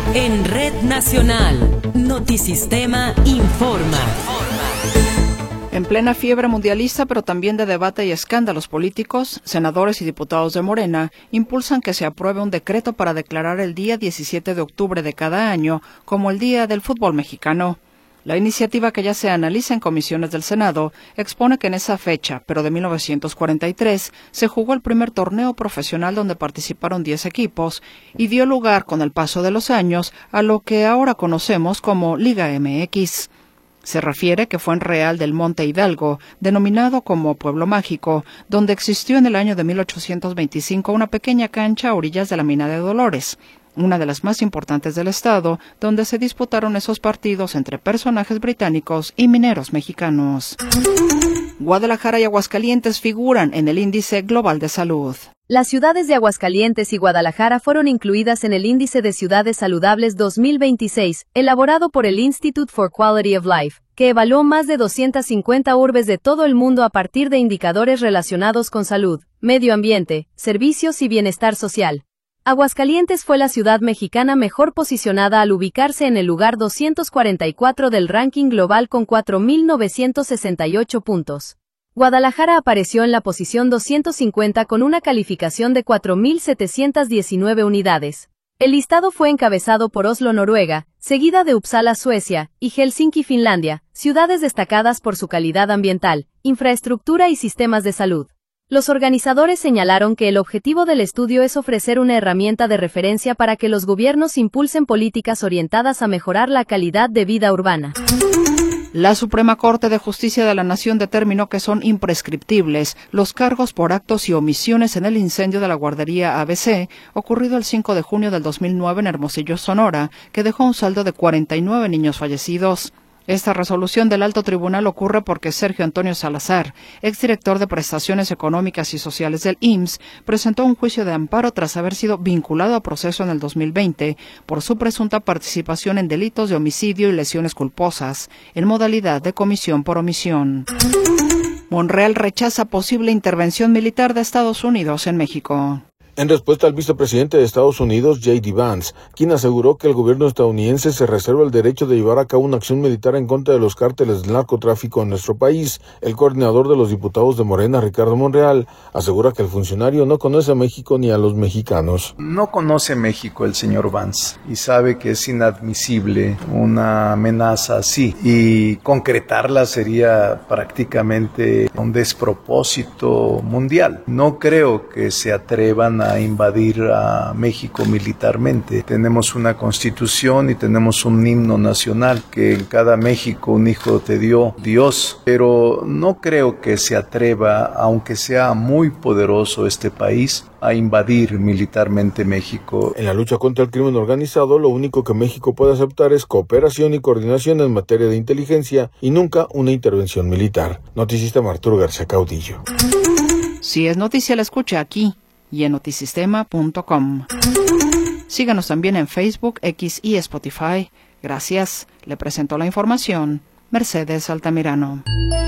En Red Nacional, Notisistema informa. En plena fiebre mundialista, pero también de debate y escándalos políticos, senadores y diputados de Morena impulsan que se apruebe un decreto para declarar el día 17 de octubre de cada año como el Día del Fútbol Mexicano. La iniciativa, que ya se analiza en comisiones del Senado, expone que en esa fecha, pero de 1943, se jugó el primer torneo profesional donde participaron 10 equipos y dio lugar, con el paso de los años, a lo que ahora conocemos como Liga MX. Se refiere que fue en Real del Monte Hidalgo, denominado como Pueblo Mágico, donde existió en el año de 1825 una pequeña cancha a orillas de la mina de Dolores, una de las más importantes del estado, donde se disputaron esos partidos entre personajes británicos y mineros mexicanos. Guadalajara y Aguascalientes figuran en el Índice Global de Salud. Las ciudades de Aguascalientes y Guadalajara fueron incluidas en el Índice de Ciudades Saludables 2026, elaborado por el Institute for Quality of Life, que evaluó más de 250 urbes de todo el mundo a partir de indicadores relacionados con salud, medio ambiente, servicios y bienestar social. Aguascalientes fue la ciudad mexicana mejor posicionada al ubicarse en el lugar 244 del ranking global con 4.968 puntos. Guadalajara apareció en la posición 250 con una calificación de 4.719 unidades. El listado fue encabezado por Oslo, Noruega, seguida de Uppsala, Suecia, y Helsinki, Finlandia, ciudades destacadas por su calidad ambiental, infraestructura y sistemas de salud. Los organizadores señalaron que el objetivo del estudio es ofrecer una herramienta de referencia para que los gobiernos impulsen políticas orientadas a mejorar la calidad de vida urbana. La Suprema Corte de Justicia de la Nación determinó que son imprescriptibles los cargos por actos y omisiones en el incendio de la guardería ABC, ocurrido el 5 de junio del 2009 en Hermosillo, Sonora, que dejó un saldo de 49 niños fallecidos. Esta resolución del Alto Tribunal ocurre porque Sergio Antonio Salazar, exdirector de Prestaciones Económicas y Sociales del IMSS, presentó un juicio de amparo tras haber sido vinculado a proceso en el 2020 por su presunta participación en delitos de homicidio y lesiones culposas, en modalidad de comisión por omisión. Monreal rechaza posible intervención militar de Estados Unidos en México. En respuesta al vicepresidente de Estados Unidos, J.D. Vance, quien aseguró que el gobierno estadounidense se reserva el derecho de llevar a cabo una acción militar en contra de los cárteles del narcotráfico en nuestro país, el coordinador de los diputados de Morena, Ricardo Monreal, asegura que el funcionario no conoce a México ni a los mexicanos. No conoce México el señor Vance y sabe que es inadmisible una amenaza así, y concretarla sería prácticamente un despropósito mundial. No creo que se atrevan a invadir a México militarmente. Tenemos una constitución y tenemos un himno nacional que en cada México un hijo te dio Dios, pero no creo que se atreva, aunque sea muy poderoso este país, a invadir militarmente México. En la lucha contra el crimen organizado, lo único que México puede aceptar es cooperación y coordinación en materia de inteligencia y nunca una intervención militar. Noticista Arturo García Caudillo. Si es noticia, la escucha aquí y en notisistema.com. Síganos también en Facebook, X y Spotify. Gracias. Le presentó la información Mercedes Altamirano.